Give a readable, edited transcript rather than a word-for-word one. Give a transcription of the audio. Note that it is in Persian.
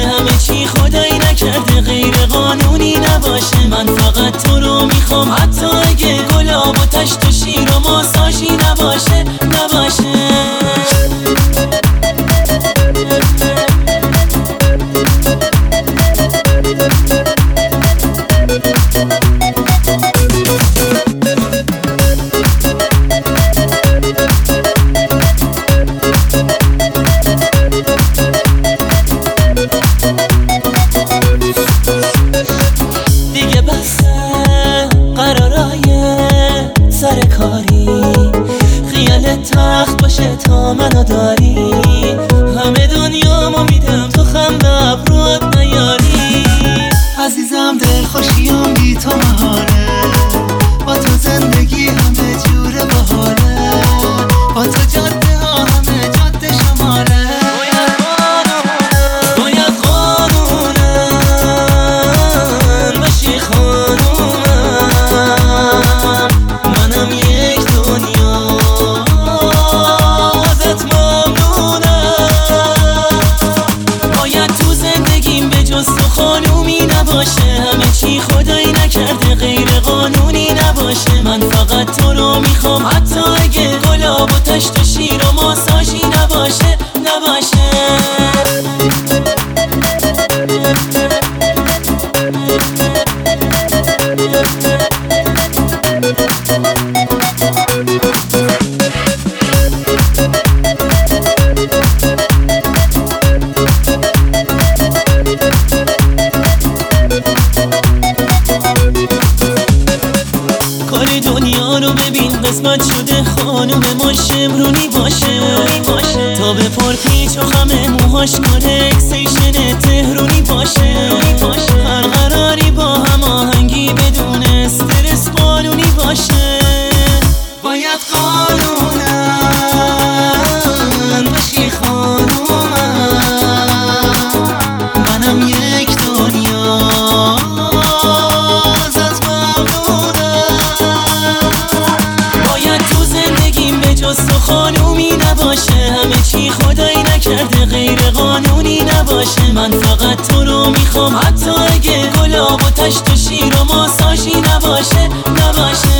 همه چی خدایی نکرده غیر قانونی نباشه. من فقط تو رو میخوام حتی اگه گلاب و تشت و شیر و ماساژی نباشه. دیگه بسه قرارای سر کاری، خیال تخت باشه تا منو داری. همه دنیامو میدم تو خم به ابروات نیاری. عزیزم دلخوشیم بی تو مهاره، با تو زندگی همه جور بهاره، با تو جاده ها همه جاده شماره. باید قانونم باشی خانومم، منم یک دنیا ازت ممنونم. باید تو زندگیم به جز تو خانومی نباشه، همه چی خدایی نکرده غیر قانونی نباشه. من فقط تو رو میخوام حتی اگه گلاب و تشت و شیر و ماساژی نباشه. کار دنیا رو ببین قسمت شده خانوم ما شمرونی باشه. تا به پرپیچ و خمه موهاش مال اکسیشن تهرونی باشه. هر قراری با هماهنگی بدون استرس قانونی باشه. باید قانونم باشی خانومم، منم یک دنیا ازت ممنونم. باید تو زندگیم به جز تو خانومی نباشه، همه چی خدایی نکرده غیر قانونی نباشه. من فقط تو رو میخوام حتی اگه گلاب و تشت و شیر و ماساژی نباشه.